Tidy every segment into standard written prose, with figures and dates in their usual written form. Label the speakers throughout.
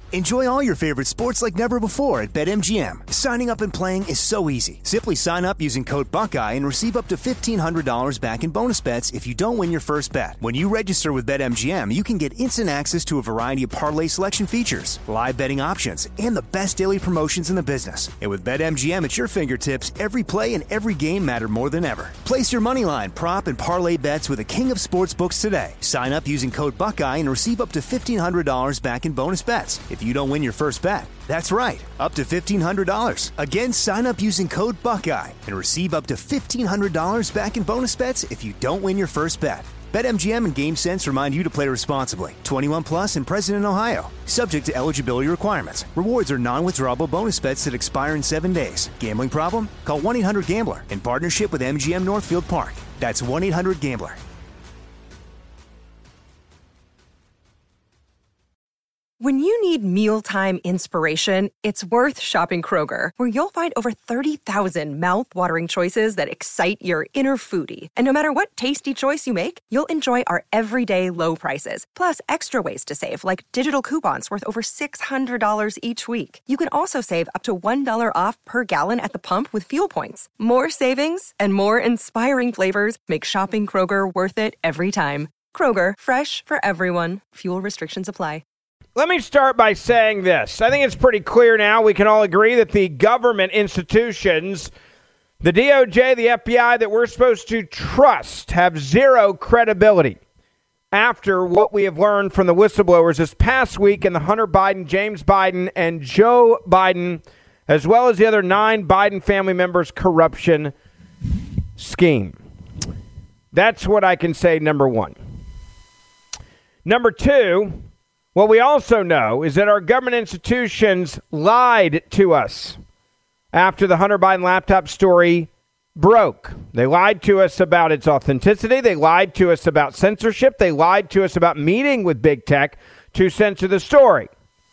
Speaker 1: Enjoy all your favorite sports like never before at BetMGM. Signing up and playing is so easy. Simply sign up using code Buckeye and receive up to $1,500 back in bonus bets if you don't win your first bet. When you register with BetMGM, you can get instant access to a variety of parlay selection features, live betting options, and the best daily promotions in the business. And with BetMGM at your fingertips, every play and every game matter more than ever. Place your moneyline, prop, and parlay bets with the king of sportsbooks today. Sign up using code Buckeye and receive up to $1,500 back in bonus bets if you don't win your first bet. That's right, up to $1,500. Again, sign up using code Buckeye and receive up to $1,500 back in bonus bets if you don't win your first bet. BetMGM and GameSense remind you to play responsibly. 21 plus and present in Ohio. Subject to eligibility requirements. Rewards are non-withdrawable bonus bets that expire in 7 days. Gambling problem? Call 1-800-GAMBLER in partnership with MGM Northfield Park. That's 1-800-GAMBLER.
Speaker 2: When you need mealtime inspiration, it's worth shopping Kroger, where you'll find over 30,000 mouth-watering choices that excite your inner foodie. And no matter what tasty choice you make, you'll enjoy our everyday low prices, plus extra ways to save, like digital coupons worth over $600 each week. You can also save up to $1 off per gallon at the pump with fuel points. More savings and more inspiring flavors make shopping Kroger worth it every time. Kroger, fresh for everyone. Fuel restrictions apply.
Speaker 3: Let me start by saying this. I think it's pretty clear now. We can all agree that the government institutions, the DOJ, the FBI, that we're supposed to trust have zero credibility after what we have learned from the whistleblowers this past week in the Hunter Biden, James Biden, and Joe Biden, as well as the other 9 Biden family members' corruption scheme. That's what I can say, number one. Number two, what we also know is that our government institutions lied to us after the Hunter Biden laptop story broke. They lied to us about its authenticity. They lied to us about censorship. They lied to us about meeting with big tech to censor the story.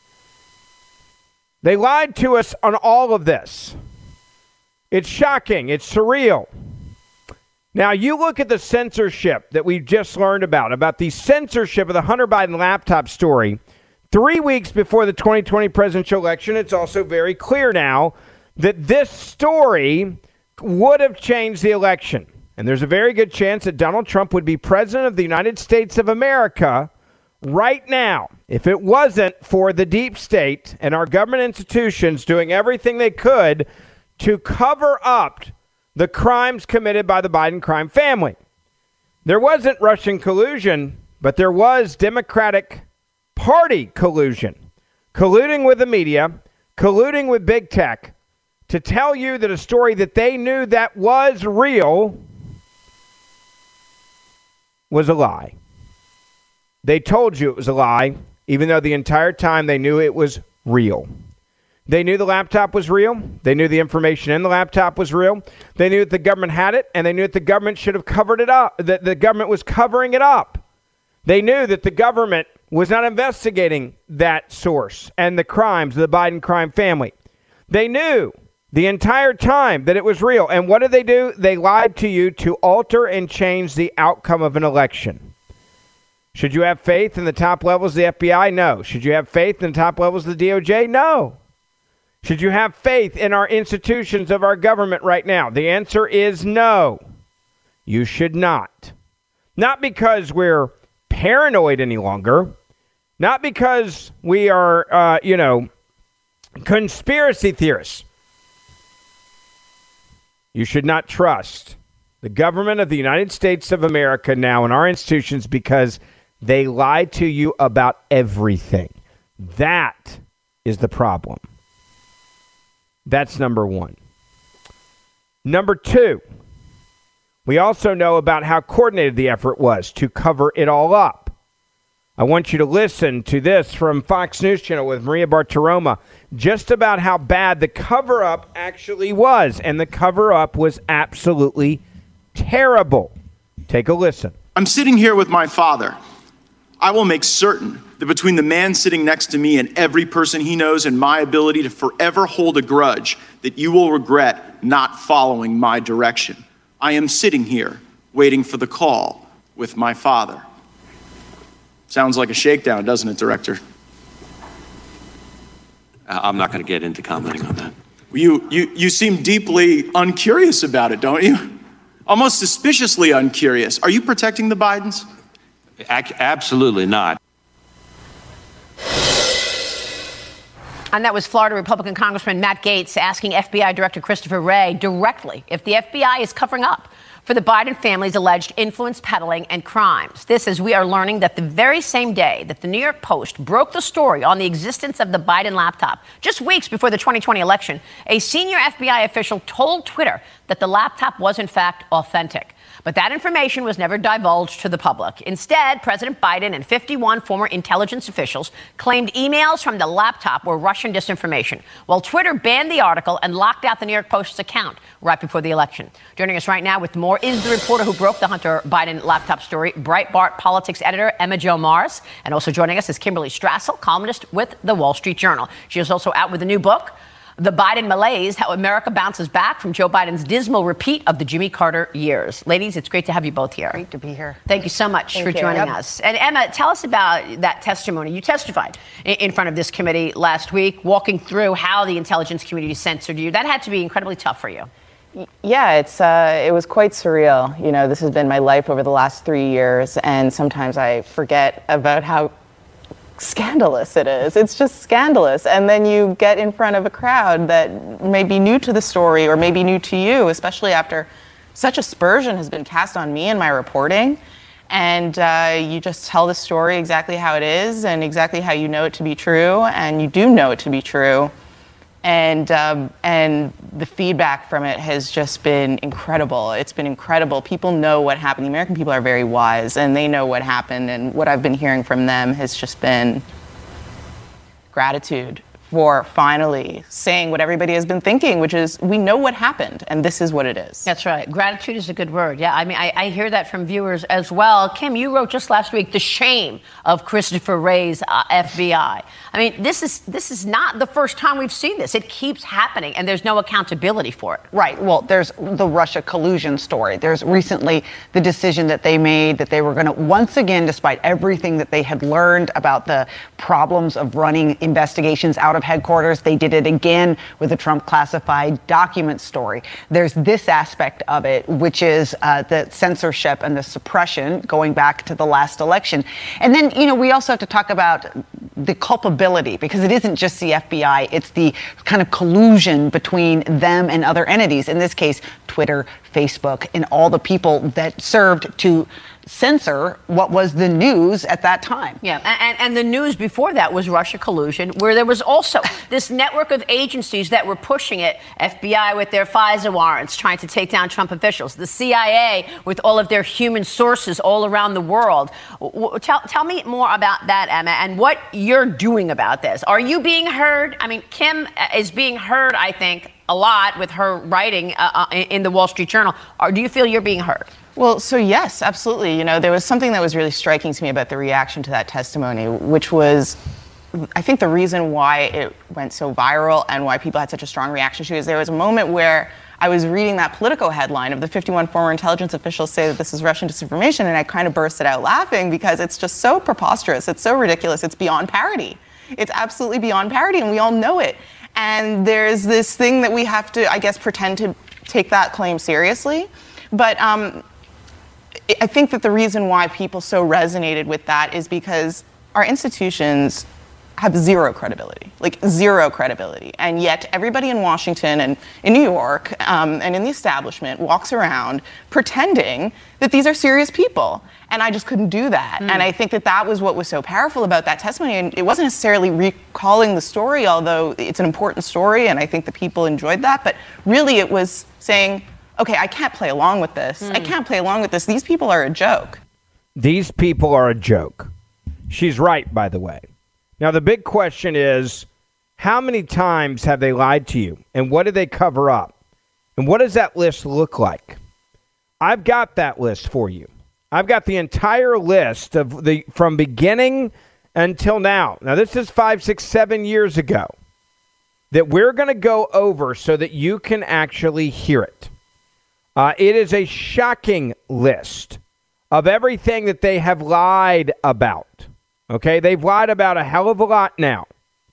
Speaker 3: They lied to us on all of this. It's shocking. It's surreal. Now, you look at the censorship that we just learned about the censorship of the Hunter Biden laptop story 3 weeks before the 2020 presidential election. It's also very clear now that this story would have changed the election. And there's a very good chance that Donald Trump would be president of the United States of America right now if it wasn't for the deep state and our government institutions doing everything they could to cover up the crimes committed by the Biden crime family. There wasn't Russian collusion, but there was Democratic Party collusion, colluding with the media, colluding with big tech to tell you that a story that they knew that was real was a lie. They told you it was a lie, even though the entire time they knew it was real. They knew the laptop was real. They knew the information in the laptop was real. They knew that the government had it, and they knew that the government should have covered it up, that the government was covering it up. They knew that the government was not investigating that source and the crimes of the Biden crime family. They knew the entire time that it was real. And what did they do? They lied to you to alter and change the outcome of an election. Should you have faith in the top levels of the FBI? No. Should you have faith in the top levels of the DOJ? No. Should you have faith in our institutions of our government right now? The answer is no. You should not. Not because we're paranoid any longer. Not because we are, conspiracy theorists. You should not trust the government of the United States of America now and our institutions because they lie to you about everything. That is the problem. That's number one. Number two, we also know about how coordinated the effort was to cover it all up. I want you to listen to this from Fox News Channel with Maria Bartiromo, just about how bad the cover-up actually was. And the cover-up was absolutely terrible. Take a listen.
Speaker 4: I'm sitting here with my father. I will make certain that between the man sitting next to me and every person he knows and my ability to forever hold a grudge, that you will regret not following my direction. I am sitting here waiting for the call with my father. Sounds like a shakedown, doesn't it, Director?
Speaker 5: I'm not going to get into commenting on that.
Speaker 4: You seem deeply uncurious about it, don't you? Almost suspiciously uncurious. Are you protecting the Bidens?
Speaker 5: Absolutely not.
Speaker 6: And that was Florida Republican Congressman Matt Gaetz asking FBI Director Christopher Wray directly if the FBI is covering up for the Biden family's alleged influence peddling and crimes. This as we are learning that the very same day that the New York Post broke the story on the existence of the Biden laptop, just weeks before the 2020 election, a senior FBI official told Twitter that the laptop was in fact authentic. But that information was never divulged to the public. Instead, President Biden and 51 former intelligence officials claimed emails from the laptop were Russian disinformation, while Twitter banned the article and locked out the New York Post's account right before the election. Joining us right now with more is the reporter who broke the Hunter Biden laptop story, Breitbart politics editor Emma Jo Morris. And also joining us is Kimberly Strassel, columnist with The Wall Street Journal. She is also out with a new book, The Biden Malaise, How America Bounces Back from Joe Biden's Dismal Repeat of the Jimmy Carter Years. Ladies, it's great to have you both here.
Speaker 7: Great to be here.
Speaker 6: Thank you so much for joining us. And Emma, tell us about that testimony. You testified in front of this committee last week, walking through how the intelligence community censored you. That had to be incredibly tough for you.
Speaker 7: Yeah, it was quite surreal. You know, this has been my life over the last 3 years, and sometimes I forget about how scandalous it is. It's just scandalous. And then you get in front of a crowd that may be new to the story or maybe new to you, especially after such aspersion has been cast on me and my reporting. And you just tell the story exactly how it is and exactly how you know it to be true. And you do know it to be true. And the feedback from it has just been incredible. It's been incredible. People know what happened. The American people are very wise, and they know what happened. And what I've been hearing from them has just been gratitude for finally saying what everybody has been thinking, which is we know what happened, and this is what it is.
Speaker 6: That's right. Gratitude is a good word. Yeah, I mean, I hear that from viewers as well. Kim, you wrote just last week the shame of Christopher Wray's FBI. I mean, this is not the first time we've seen this. It keeps happening, and there's no accountability for it.
Speaker 8: Right. Well, there's the Russia collusion story. There's recently the decision that they made that they were going to, once again, despite everything that they had learned about the problems of running investigations out of headquarters, they did it again with the Trump classified document story. There's this aspect of it, which is the censorship and the suppression going back to the last election. And then, you know, we also have to talk about the culpability, because it isn't just the FBI, it's the kind of collusion between them and other entities. In this case, Twitter, Facebook, and all the people that served to censor what was the news at that time.
Speaker 6: Yeah, and the news before that was Russia collusion, where there was also this network of agencies that were pushing it. FBI with their FISA warrants trying to take down Trump officials. The CIA with all of their human sources all around the world. Tell me more about that, Emma, and what you're doing about this. Are you being heard? I mean, Kim is being heard, I think, a lot with her writing in the Wall Street Journal. Or do you feel you're being heard?
Speaker 7: Well, so yes, absolutely. You know, there was something that was really striking to me about the reaction to that testimony, which was, I think the reason why it went so viral and why people had such a strong reaction to it is there was a moment where I was reading that Politico headline of the 51 former intelligence officials say that this is Russian disinformation, and I kind of bursted out laughing because it's just so preposterous. It's so ridiculous. It's beyond parody. It's absolutely beyond parody, and we all know it. And there's this thing that we have to, I guess, pretend to take that claim seriously. But I think that the reason why people so resonated with that is because our institutions have zero credibility, like zero credibility. And yet everybody in Washington and in New York and in the establishment walks around pretending that these are serious people. And I just couldn't do that. And I think that that was what was so powerful about that testimony. And it wasn't necessarily recalling the story, although it's an important story, and I think the people enjoyed that. But really it was saying, okay, I can't play along with this. I can't play along with this. These people are a joke.
Speaker 3: These people are a joke. She's right, by the way. Now, the big question is, how many times have they lied to you? And what did they cover up? And what does that list look like? I've got that list for you. I've got the entire list of from beginning until now. Now, this is 5, 6, 7 years ago that we're going to go over so that you can actually hear it. It is a shocking list of everything that they have lied about. Okay, they've lied about a hell of a lot now.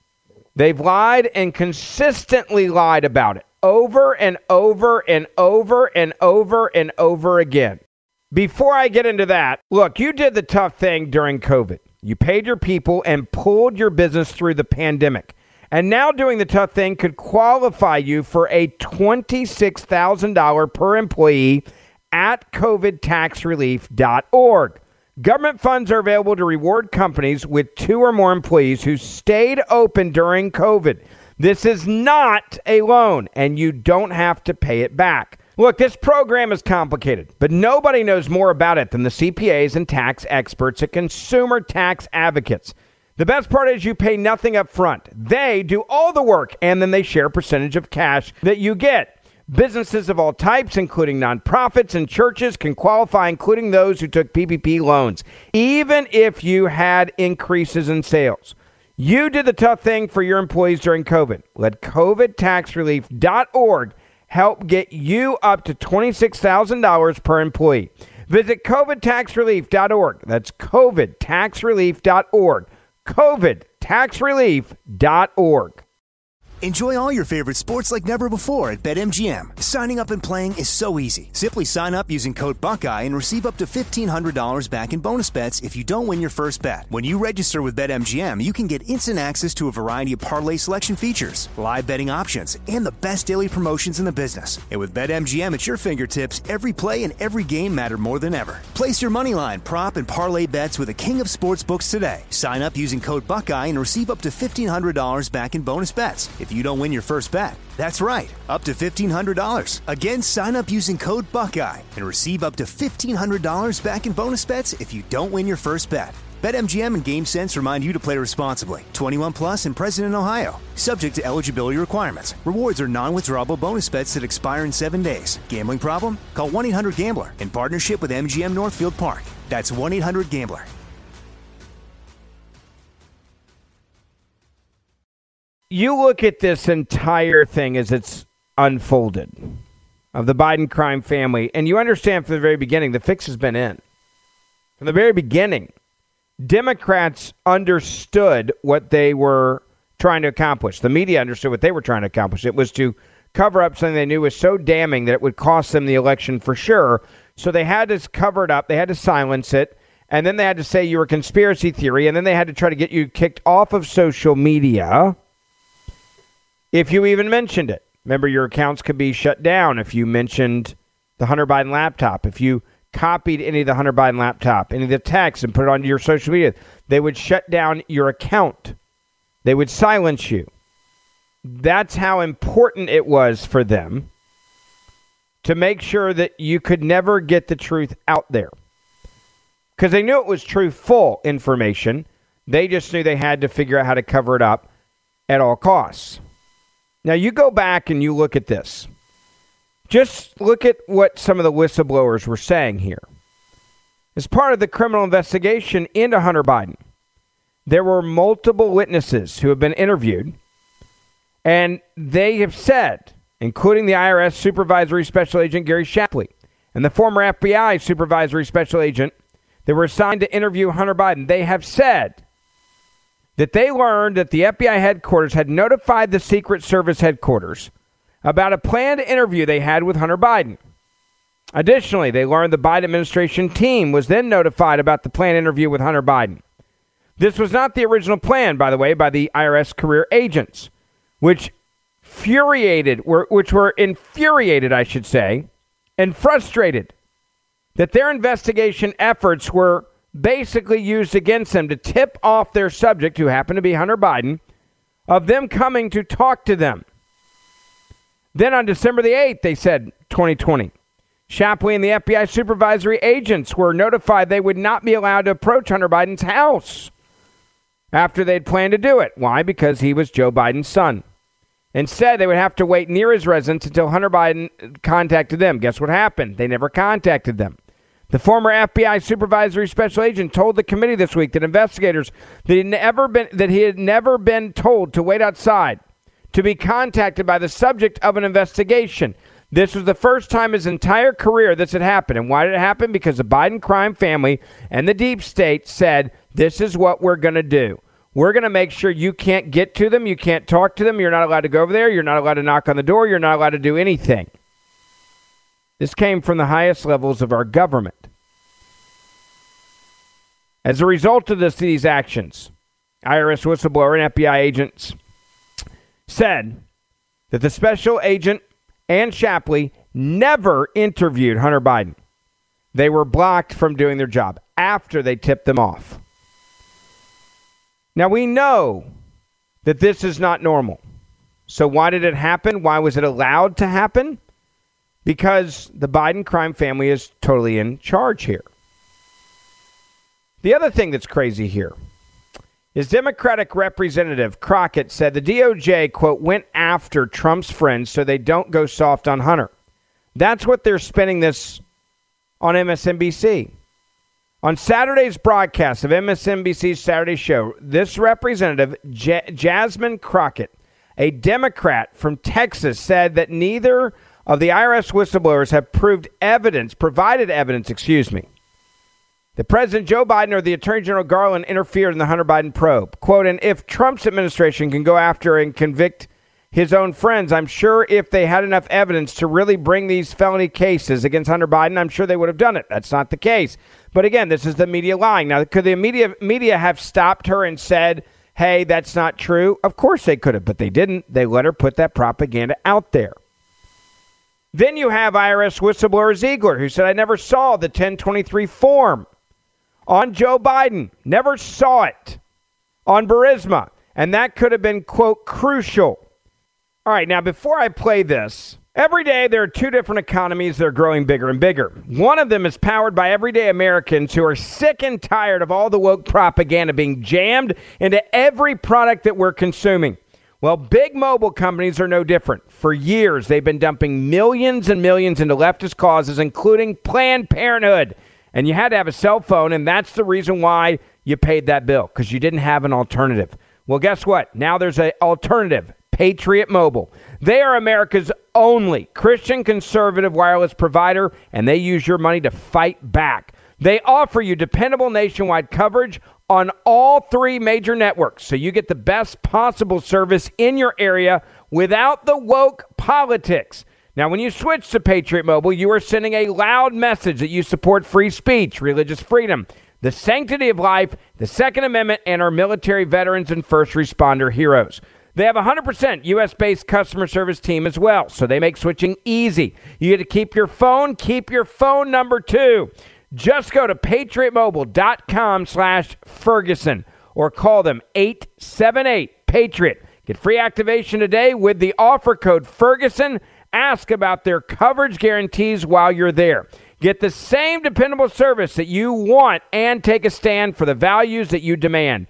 Speaker 3: They've lied and consistently lied about it over and over and over and over and over again. Before I get into that, look, you did the tough thing during COVID. You paid your people and pulled your business through the pandemic. And now doing the tough thing could qualify you for a $26,000 per employee at covidtaxrelief.org. Government funds are available to reward companies with 2 or more employees who stayed open during COVID. This is not a loan, and you don't have to pay it back. Look, this program is complicated, but nobody knows more about it than the CPAs and tax experts at Consumer Tax Advocates. The best part is you pay nothing up front. They do all the work, and then they share a percentage of cash that you get. Businesses of all types, including nonprofits and churches, can qualify, including those who took PPP loans, even if you had increases in sales. You did the tough thing for your employees during COVID. Let covidtaxrelief.org help get you up to $26,000 per employee. Visit covidtaxrelief.org. That's covidtaxrelief.org. covidtaxrelief.org.
Speaker 1: Enjoy all your favorite sports like never before at BetMGM. Signing up and playing is so easy. Simply sign up using code Buckeye and receive up to $1,500 back in bonus bets if you don't win your first bet. When you register with BetMGM, you can get instant access to a variety of parlay selection features, live betting options, and the best daily promotions in the business. And with BetMGM at your fingertips, every play and every game matter more than ever. Place your moneyline, prop, and parlay bets with the king of sportsbooks today. Sign up using code Buckeye and receive up to $1,500 back in bonus bets if you don't win your first bet. That's right, up to $1,500. Again, sign up using code Buckeye and receive up to $1,500 back in bonus bets if you don't win your first bet. BetMGM and GameSense remind you to play responsibly. 21 plus and present in Ohio. Subject to eligibility requirements. Rewards are non-withdrawable bonus bets that expire in 7 days. Gambling problem? Call 1-800-GAMBLER in partnership with MGM Northfield Park. That's 1-800-GAMBLER.
Speaker 3: You look at this entire thing as it's unfolded of the Biden crime family, and you understand from the very beginning the fix has been in. From the very beginning, Democrats understood what they were trying to accomplish. The media understood what they were trying to accomplish. It was to cover up something they knew was so damning that it would cost them the election for sure. So they had to cover it up. They had to silence it. And then they had to say you were a conspiracy theory. And then they had to try to get you kicked off of social media if you even mentioned it. Remember, your accounts could be shut down if you mentioned the Hunter Biden laptop. If you copied any of the Hunter Biden laptop, any of the text, and put it onto your social media, they would shut down your account. They would silence you. That's how important it was for them to make sure that you could never get the truth out there. Because they knew it was truthful information. They just knew they had to figure out how to cover it up at all costs. Now, you go back and you look at this. Just look at what some of the whistleblowers were saying here. As part of the criminal investigation into Hunter Biden, there were multiple witnesses who have been interviewed, and they have said, including the IRS Supervisory Special Agent Gary Shapley and the former FBI Supervisory Special Agent that were assigned to interview Hunter Biden, they have said that they learned that the FBI headquarters had notified the Secret Service headquarters about a planned interview they had with Hunter Biden. Additionally, they learned the Biden administration team was then notified about the planned interview with Hunter Biden. This was not the original plan, by the way, by the IRS career agents, which were infuriated, I should say, and frustrated that their investigation efforts were basically used against them to tip off their subject, who happened to be Hunter Biden, of them coming to talk to them. Then on December the 8th, they said, 2020, Shapley and the FBI supervisory agents were notified they would not be allowed to approach Hunter Biden's house after they'd planned to do it. Why? Because he was Joe Biden's son. Instead, they would have to wait near his residence until Hunter Biden contacted them. Guess what happened? They never contacted them. The former FBI supervisory special agent told the committee this week that investigators that he had never been told to wait outside to be contacted by the subject of an investigation. This was the first time in his entire career this had happened. And why did it happen? Because the Biden crime family and the deep state said, this is what we're going to do. We're going to make sure you can't get to them. You can't talk to them. You're not allowed to go over there. You're not allowed to knock on the door. You're not allowed to do anything. This came from the highest levels of our government. As a result of these actions, IRS whistleblower and FBI agents said that the special agent and Shapley never interviewed Hunter Biden. They were blocked from doing their job after they tipped them off. Now, we know that this is not normal. So why did it happen? Why was it allowed to happen? Because the Biden crime family is totally in charge here. The other thing that's crazy here is Democratic Representative Crockett said the DOJ, quote, went after Trump's friends so they don't go soft on Hunter. That's what they're spinning this on MSNBC. On Saturday's broadcast of MSNBC's Saturday show, this representative, Jasmine Crockett, a Democrat from Texas, said that neither of the IRS whistleblowers have provided evidence, that President Joe Biden or the Attorney General Garland interfered in the Hunter Biden probe. Quote, and if Trump's administration can go after and convict his own friends, I'm sure if they had enough evidence to really bring these felony cases against Hunter Biden, I'm sure they would have done it. That's not the case. But again, this is the media lying. Now, could the media have stopped her and said, hey, that's not true? Of course they could have, but they didn't. They let her put that propaganda out there. Then you have IRS whistleblower Ziegler, who said, I never saw the 1023 form on Joe Biden. Never saw it on Burisma. And that could have been, quote, crucial. All right, now, before I play this, every day there are two different economies that are growing bigger and bigger. One of them is powered by everyday Americans who are sick and tired of all the woke propaganda being jammed into every product that we're consuming. Well, big mobile companies are no different. For years, they've been dumping millions and millions into leftist causes, including Planned Parenthood. And you had to have a cell phone, and that's the reason why you paid that bill, because you didn't have an alternative. Well, guess what? Now there's an alternative. Patriot Mobile. They are America's only Christian conservative wireless provider, and they use your money to fight back. They offer you dependable nationwide coverage on all three major networks, so you get the best possible service in your area without the woke politics. Now, when you switch to Patriot Mobile, you are sending a loud message that you support free speech, religious freedom, the sanctity of life, the Second Amendment, and our military veterans and first responder heroes. They have a 100% U.S.-based customer service team as well, so they make switching easy. You get to keep your phone number too. Just go to patriotmobile.com/Ferguson or call them 878-PATRIOT. Get free activation today with the offer code Ferguson. Ask about their coverage guarantees while you're there. Get the same dependable service that you want and take a stand for the values that you demand.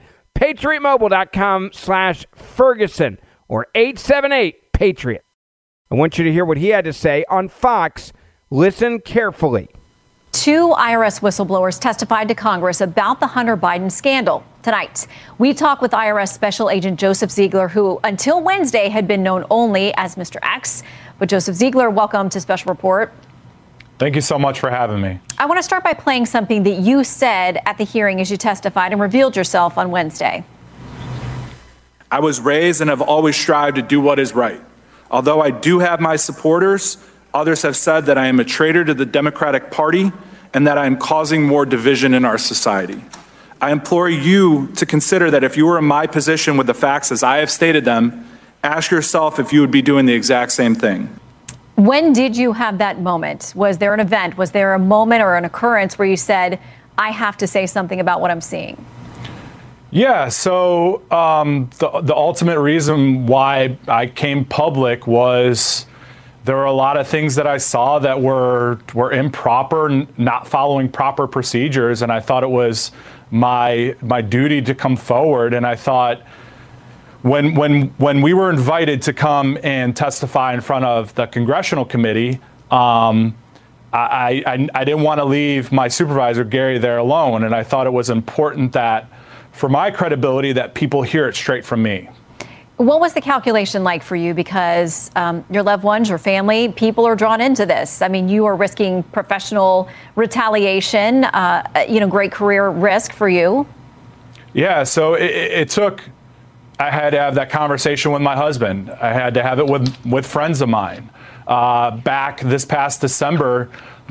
Speaker 3: PatriotMobile.com/Ferguson or 878-PATRIOT. I want you to hear what he had to say on Fox. Listen carefully.
Speaker 9: Two IRS whistleblowers testified to Congress about the Hunter Biden scandal. Tonight, we talk with IRS Special Agent Joseph Ziegler, who until Wednesday had been known only as Mr. X. But Joseph Ziegler, welcome to Special Report.
Speaker 10: Thank you so much for having me.
Speaker 9: I want to start by playing something that you said at the hearing as you testified and revealed yourself on Wednesday.
Speaker 11: I was raised and have always strived to do what is right. Although I do have my supporters, others have said that I am a traitor to the Democratic Party and that I am causing more division in our society. I implore you to consider that if you were in my position with the facts as I have stated them, ask yourself if you would be doing the exact same thing.
Speaker 9: When did you have that moment? Was there an event? Was there a moment or an occurrence where you said, I have to say something about what I'm seeing?
Speaker 10: Yeah, so the ultimate reason why I came public was there were a lot of things that I saw that were improper, not following proper procedures, and I thought it was my duty to come forward. And I thought when we were invited to come and testify in front of the congressional committee, I didn't want to leave my supervisor Gary there alone, and I thought it was important that for my credibility that people hear it straight from me.
Speaker 9: What was the calculation like for you? Because your loved ones, your family, people are drawn into this. I mean, you are risking professional retaliation, great career risk for you.
Speaker 10: Yeah, so it took, I had to have that conversation with my husband. I had to have it with friends of mine. Back this past December,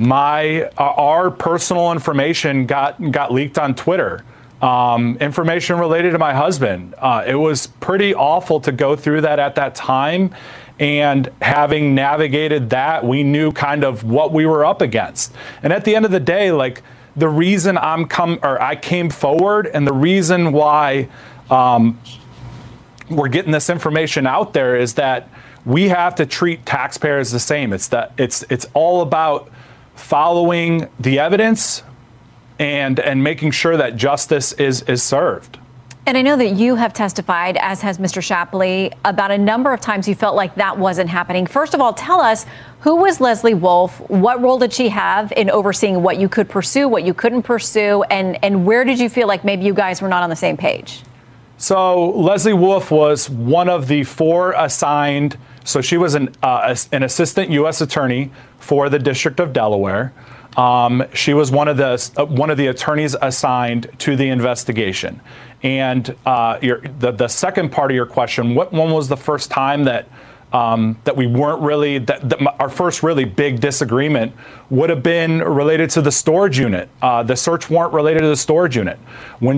Speaker 10: our personal information got leaked on Twitter. Information related to my husband. It was pretty awful to go through that at that time. And having navigated that, we knew kind of what we were up against. And at the end of the day, like, the reason I came forward and the reason why we're getting this information out there is that we have to treat taxpayers the same. It's all about following the evidence and making sure that justice is served.
Speaker 9: And I know that you have testified, as has Mr. Shapley, about a number of times you felt like that wasn't happening. First of all, tell us, who was Leslie Wolf? What role did she have in overseeing what you could pursue, what you couldn't pursue, and where did you feel like maybe you guys were not on the same page? So
Speaker 10: Leslie Wolf was one of the 4 assigned. So she was an assistant U.S. attorney for the District of Delaware. She was one of the attorneys assigned to the investigation. And the second part of your question, when was the first time that we weren't really, our first really big disagreement would have been related to the storage unit, the search warrant related to the storage unit. When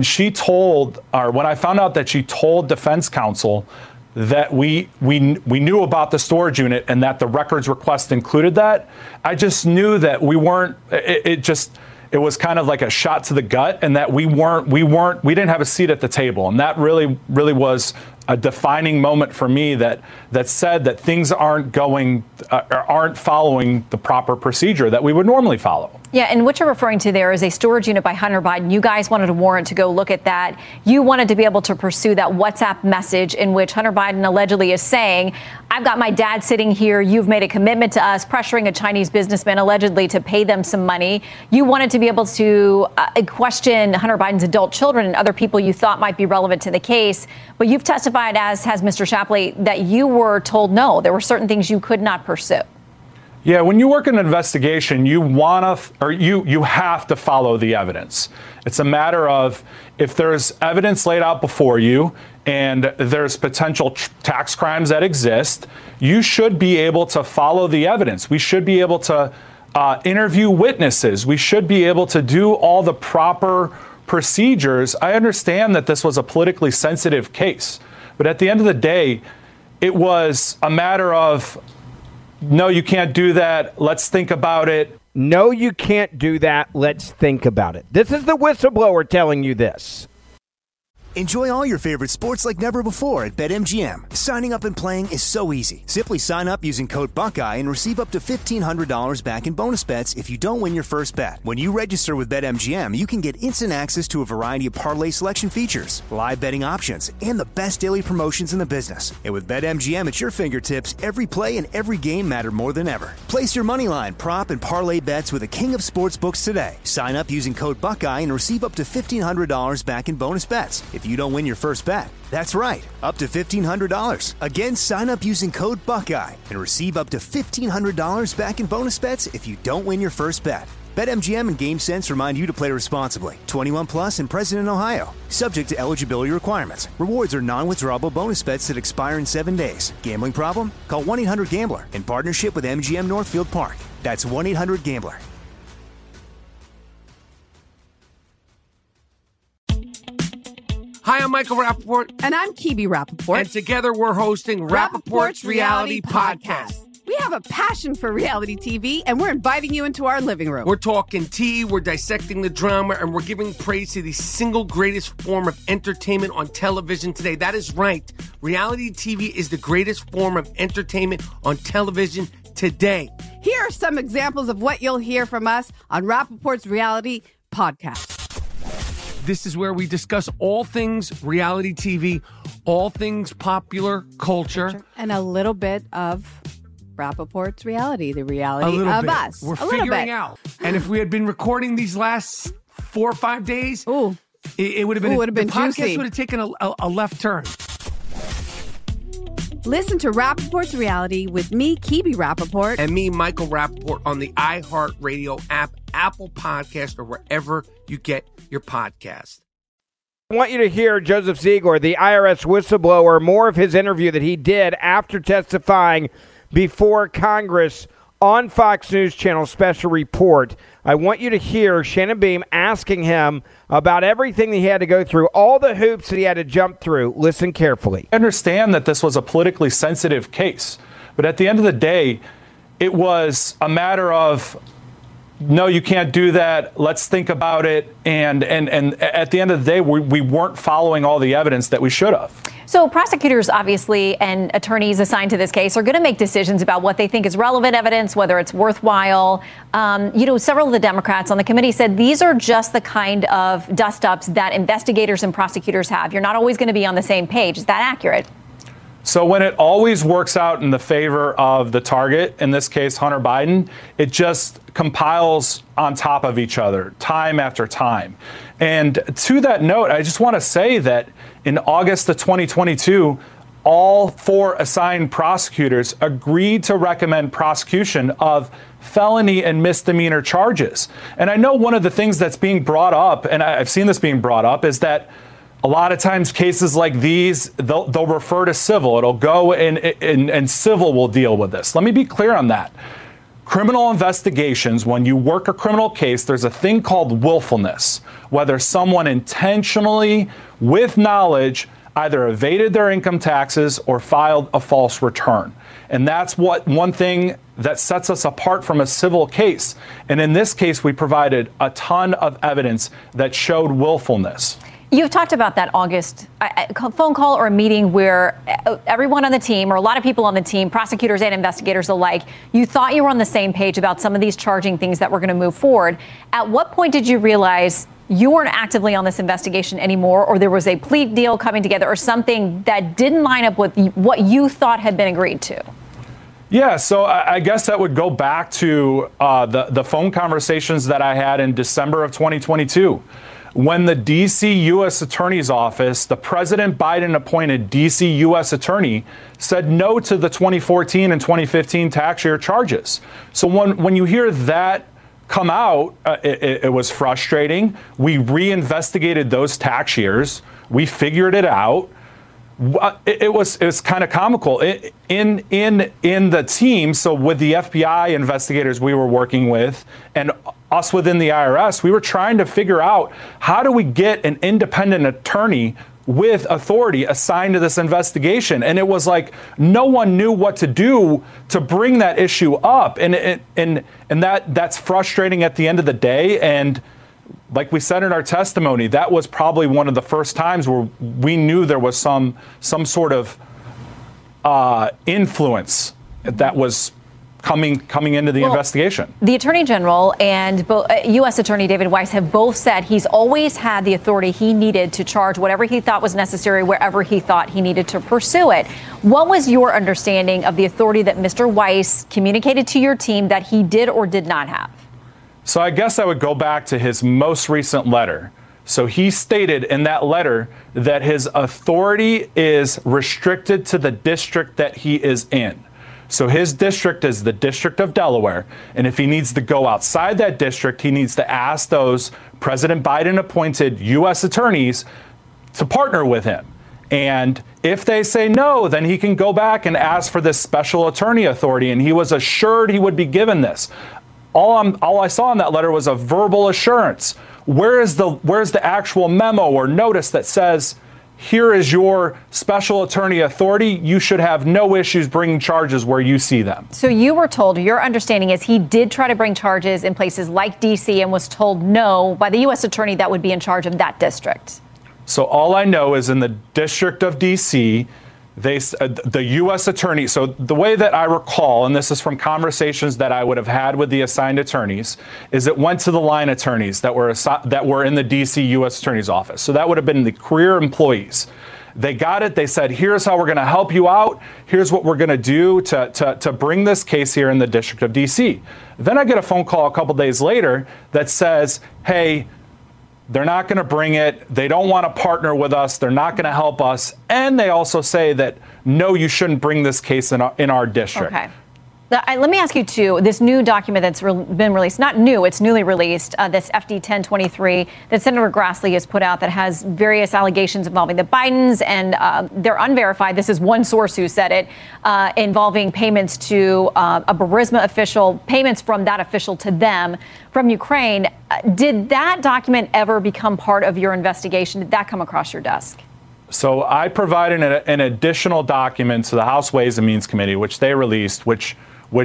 Speaker 10: I found out that she told defense counsel that we knew about the storage unit and that the records request included that, I just knew that we weren't, it was kind of like a shot to the gut, and that we didn't have a seat at the table. And that really was a defining moment for me that said that things aren't following the proper procedure that we would normally follow.
Speaker 9: Yeah, and what you're referring to there is a storage unit by Hunter Biden. You guys wanted a warrant to go look at that. You wanted to be able to pursue that WhatsApp message in which Hunter Biden allegedly is saying, I've got my dad sitting here. You've made a commitment to us, pressuring a Chinese businessman allegedly to pay them some money. You wanted to be able to question Hunter Biden's adult children and other people you thought might be relevant to the case. But you've testified, as has Mr. Shapley, that you were told no. There were certain things you could not pursue.
Speaker 10: Yeah, when you work in an investigation, you have to follow the evidence. It's a matter of, if there's evidence laid out before you and there's potential tax crimes that exist, you should be able to follow the evidence. We should be able to interview witnesses. We should be able to do all the proper procedures. I understand that this was a politically sensitive case, but at the end of the day, it was a matter of, no, you can't do that. Let's think about it.
Speaker 3: No, you can't do that. Let's think about it. This is the whistleblower telling you this.
Speaker 1: Enjoy all your favorite sports like never before at BetMGM. Signing up and playing is so easy. Simply sign up using code Buckeye and receive up to $1,500 back in bonus bets if you don't win your first bet. When you register with BetMGM, you can get instant access to a variety of parlay selection features, live betting options, and the best daily promotions in the business. And with BetMGM at your fingertips, every play and every game matter more than ever. Place your moneyline, prop, and parlay bets with the king of sportsbooks today. Sign up using code Buckeye and receive up to $1,500 back in bonus bets if you don't win your first bet. That's right, up to $1,500. Again, sign up using code Buckeye and receive up to $1,500 back in bonus bets if you don't win your first bet. BetMGM and GameSense remind you to play responsibly. 21 plus and present in Ohio. Subject to eligibility requirements. Rewards are non-withdrawable bonus bets that expire in 7 days. Gambling problem? Call 1-800-GAMBLER in partnership with MGM Northfield Park. That's 1-800-GAMBLER.
Speaker 12: Hi, I'm Michael Rappaport.
Speaker 13: And I'm Kibi Rappaport.
Speaker 12: And together we're hosting Rappaport's Reality Podcast.
Speaker 13: We have a passion for reality TV, and we're inviting you into our living room.
Speaker 12: We're talking tea, we're dissecting the drama, and we're giving praise to the single greatest form of entertainment on television today. That is right. Reality TV is the greatest form of entertainment on television today.
Speaker 13: Here are some examples of what you'll hear from us on Rappaport's Reality Podcast.
Speaker 12: This is where we discuss all things reality TV, all things popular culture.
Speaker 13: And a little bit of Rappaport's reality, the reality of
Speaker 12: bit.
Speaker 13: Us.
Speaker 12: We're figuring out. And if we had been recording these last 4 or 5 days, it would have been,
Speaker 13: the podcast
Speaker 12: juicy. Would have taken a left turn.
Speaker 13: Listen to Rappaport's Reality with me, Kibi Rappaport.
Speaker 12: And me, Michael Rappaport, on the iHeartRadio app, Apple Podcast, or wherever you get your podcast.
Speaker 3: I want you to hear Joseph Ziegler, the IRS whistleblower, more of his interview that he did after testifying before Congress on Fox News Channel Special Report. I want you to hear Shannon Beam asking him about everything that he had to go through, all the hoops that he had to jump through. Listen carefully.
Speaker 10: I understand that this was a politically sensitive case, but at the end of the day, it was a matter of, no, you can't do that. Let's think about it. And at the end of the day, we weren't following all the evidence that we should have.
Speaker 9: So prosecutors, obviously, and attorneys assigned to this case are going to make decisions about what they think is relevant evidence, whether it's worthwhile. Several of the Democrats on the committee said these are just the kind of dust-ups that investigators and prosecutors have. You're not always going to be on the same page. Is that accurate?
Speaker 10: So when it always works out in the favor of the target, in this case, Hunter Biden, it just compiles on top of each other time after time. And to that note, I just want to say that in August of 2022, all 4 assigned prosecutors agreed to recommend prosecution of felony and misdemeanor charges. And I know one of the things that's being brought up, and I've seen this being brought up, is that a lot of times cases like these, they'll refer to civil. It'll go and civil will deal with this. Let me be clear on that. Criminal investigations, when you work a criminal case, there's a thing called willfulness, whether someone intentionally, with knowledge, either evaded their income taxes or filed a false return. And that's one thing that sets us apart from a civil case. And in this case, we provided a ton of evidence that showed willfulness.
Speaker 9: You've talked about that August phone call or a meeting where everyone on the team, or a lot of people on the team, prosecutors and investigators alike, you thought you were on the same page about some of these charging things that were going to move forward. At what point did you realize you weren't actively on this investigation anymore, or there was a plea deal coming together, or something that didn't line up with what you thought had been agreed to?
Speaker 10: Yeah, so I guess that would go back to the phone conversations that I had in December of 2022. When the D.C. U.S. Attorney's Office, the President Biden-appointed D.C. U.S. Attorney, said no to the 2014 and 2015 tax year charges. So when you hear that come out, it was frustrating. We reinvestigated those tax years. We figured it out. It was kind of comical in the team. So with the FBI investigators we were working with and us within the IRS, we were trying to figure out how do we get an independent attorney with authority assigned to this investigation. And it was like no one knew what to do to bring that issue up. And that's frustrating at the end of the day. And like we said in our testimony, that was probably one of the first times where we knew there was some sort of influence that was coming into the investigation.
Speaker 9: The Attorney General and U.S. Attorney David Weiss have both said he's always had the authority he needed to charge whatever he thought was necessary wherever he thought he needed to pursue it. What was your understanding of the authority that Mr. Weiss communicated to your team that he did or did not have?
Speaker 10: So I guess I would go back to his most recent letter. So he stated in that letter that his authority is restricted to the district that he is in. So his district is the District of Delaware. And if he needs to go outside that district, he needs to ask those President Biden appointed U.S. attorneys to partner with him. And if they say no, then he can go back and ask for this special attorney authority. And he was assured he would be given this. All I saw in that letter was a verbal assurance. Where's the actual memo or notice that says, here is your special attorney authority. You should have no issues bringing charges where you see them.
Speaker 9: So you were told, your understanding is he did try to bring charges in places like D.C. and was told no by the U.S. attorney that would be in charge of that district.
Speaker 10: So all I know is in the District of D.C., the U.S. attorney, so the way that I recall, and this is from conversations that I would have had with the assigned attorneys, is it went to the line attorneys that were in the D.C. U.S. attorney's office. So that would have been the career employees. They got it. They said, here's how we're going to help you out. Here's what we're going to do to bring this case here in the District of D.C. Then I get a phone call a couple days later that says, hey, they're not going to bring it. They don't want to partner with us. They're not going to help us. And they also say that, no, you shouldn't bring this case in our district.
Speaker 9: Okay. Let me ask you, too, this new document that's been released, not new, it's newly released, this FD 1023 that Senator Grassley has put out that has various allegations involving the Bidens, and they're unverified. This is one source who said it, involving payments to a Burisma official, payments from that official to them from Ukraine. Did that document ever become part of your investigation? Did that come across your desk?
Speaker 10: So I provided an additional document to the House Ways and Means Committee, which they released, which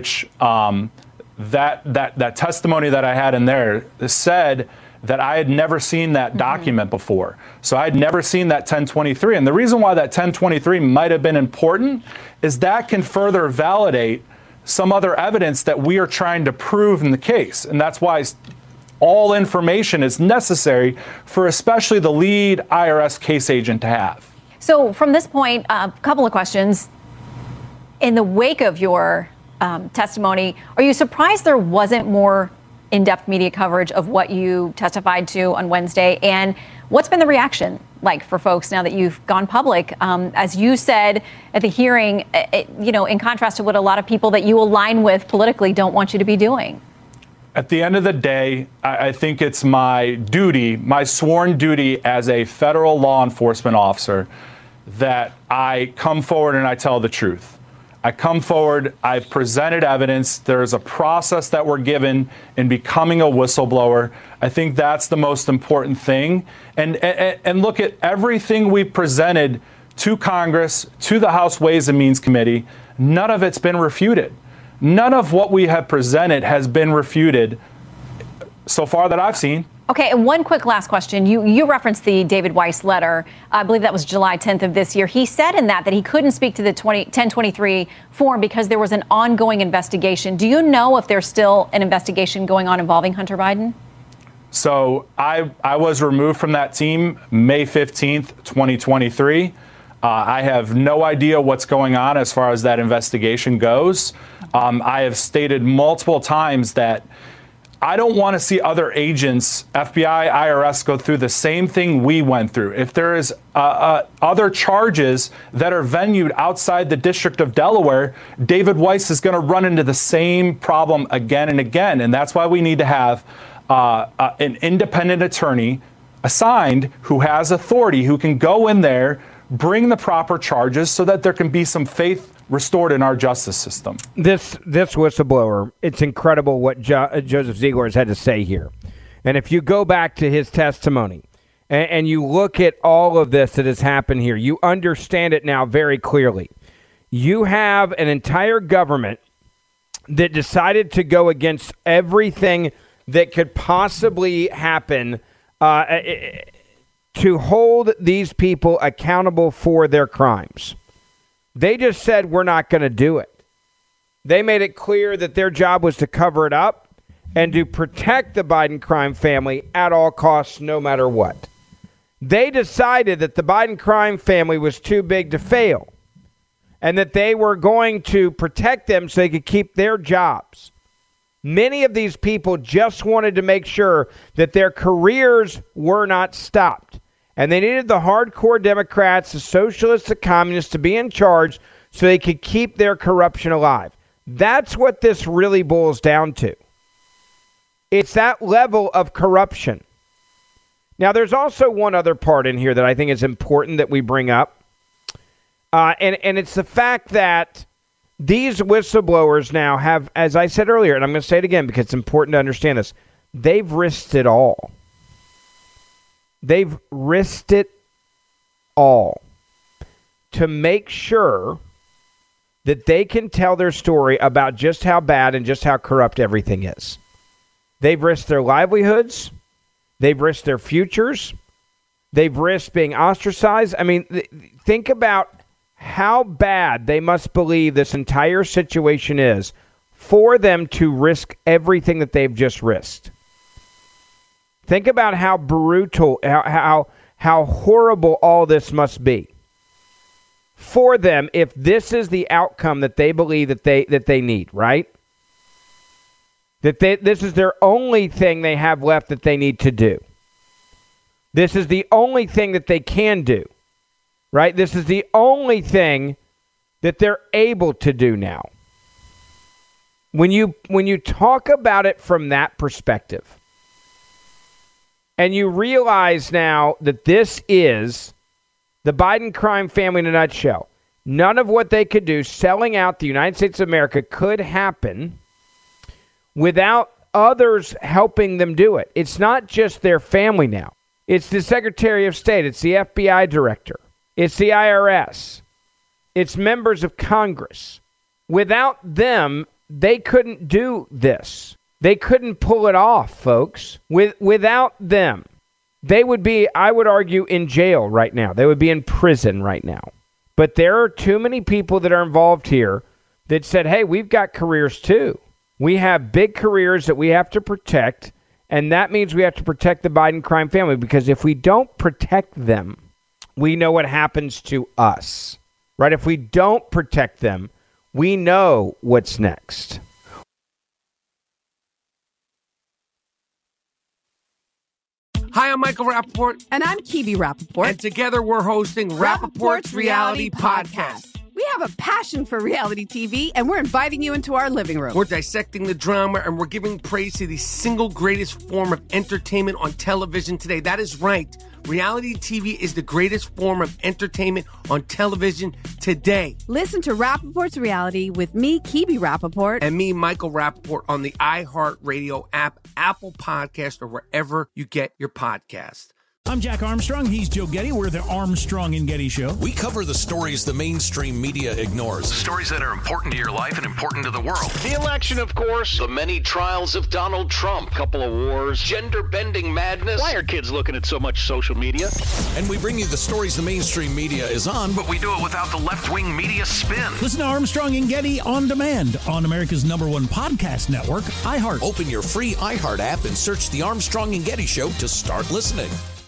Speaker 10: that testimony that I had in there said that I had never seen that document before. So I had never seen that 1023. And the reason why that 1023 might have been important is that can further validate some other evidence that we are trying to prove in the case. And that's why all information is necessary for especially the lead IRS case agent to have.
Speaker 9: So from this point, a couple of questions. In the wake of your testimony, are you surprised there wasn't more in-depth media coverage of what you testified to on Wednesday? And what's been the reaction like for folks now that you've gone public? As you said at the hearing, in contrast to what a lot of people that you align with politically don't want you to be doing.
Speaker 10: At the end of the day, I think it's my duty, my sworn duty as a federal law enforcement officer, that I come forward and I tell the truth. I come forward, I've presented evidence, there's a process that we're given in becoming a whistleblower. I think that's the most important thing. And look at everything we've presented to Congress, to the House Ways and Means Committee, none of it's been refuted. None of what we have presented has been refuted so far that I've seen.
Speaker 9: Okay, and one quick last question. You referenced the David Weiss letter. I believe that was July 10th of this year. He said in that he couldn't speak to the 1023 form because there was an ongoing investigation. Do you know if there's still an investigation going on involving Hunter Biden?
Speaker 10: So I was removed from that team May 15th, 2023. I have no idea what's going on as far as that investigation goes. I have stated multiple times that I don't want to see other agents, FBI, IRS, go through the same thing we went through. If there is other charges that are venued outside the District of Delaware, David Weiss is going to run into the same problem again and again. And that's why we need to have an independent attorney assigned who has authority, who can go in there, bring the proper charges so that there can be some faith restored in our justice system.
Speaker 3: This whistleblower, it's incredible what Joseph Ziegler has had to say here. And if you go back to his testimony and you look at all of this that has happened here, you understand it now very clearly. You have an entire government that decided to go against everything that could possibly happen to hold these people accountable for their crimes. They just said, we're not going to do it. They made it clear that their job was to cover it up and to protect the Biden crime family at all costs, no matter what. They decided that the Biden crime family was too big to fail and that they were going to protect them so they could keep their jobs. Many of these people just wanted to make sure that their careers were not stopped. And they needed the hardcore Democrats, the socialists, the communists to be in charge so they could keep their corruption alive. That's what this really boils down to. It's that level of corruption. Now, there's also one other part in here that I think is important that we bring up. And it's the fact that these whistleblowers now have, as I said earlier, and I'm going to say it again because it's important to understand this, they've risked it all. They've risked it all to make sure that they can tell their story about just how bad and just how corrupt everything is. They've risked their livelihoods. They've risked their futures. They've risked being ostracized. I mean, think about how bad they must believe this entire situation is for them to risk everything that they've just risked. Think about how brutal, how horrible all this must be for them if this is the outcome that they believe that they need, right? This is their only thing they have left that they need to do. This is the only thing that they can do, right? This is the only thing that they're able to do now. When you talk about it from that perspective, and you realize now that this is the Biden crime family in a nutshell, none of what they could do selling out the United States of America could happen without others helping them do it. It's not just their family now. It's the Secretary of State. It's the FBI director. It's the IRS. It's members of Congress. Without them, they couldn't do this. They couldn't pull it off, folks. Without them, they would be, I would argue, in jail right now. They would be in prison right now. But there are too many people that are involved here that said, hey, we've got careers too. We have big careers that we have to protect, and that means we have to protect the Biden crime family, because if we don't protect them, we know what happens to us, right? If we don't protect them, we know what's next.
Speaker 12: Hi, I'm Michael Rappaport.
Speaker 13: And I'm Kibi Rappaport.
Speaker 12: And together we're hosting Rappaport's Reality Podcast.
Speaker 13: We have a passion for reality TV, and we're inviting you into our living room.
Speaker 12: We're dissecting the drama, and we're giving praise to the single greatest form of entertainment on television today. That is right. Reality TV is the greatest form of entertainment on television today.
Speaker 13: Listen to Rappaport's Reality with me, Kibi Rappaport.
Speaker 12: And me, Michael Rappaport, on the iHeartRadio app, Apple Podcast, or wherever you get your podcast.
Speaker 14: I'm Jack Armstrong. He's Joe Getty. We're the Armstrong and Getty Show.
Speaker 15: We cover the stories the mainstream media ignores. Stories that are important to your life and important to the world.
Speaker 16: The election, of course.
Speaker 15: The many trials of Donald Trump.
Speaker 16: Couple of wars.
Speaker 15: Gender-bending madness.
Speaker 16: Why are kids looking at so much social media?
Speaker 15: And we bring you the stories the mainstream media is on, but we do it without the left-wing media spin.
Speaker 14: Listen to Armstrong and Getty on demand on America's #1 podcast network, iHeart.
Speaker 15: Open your free iHeart app and search the Armstrong and Getty Show to start listening.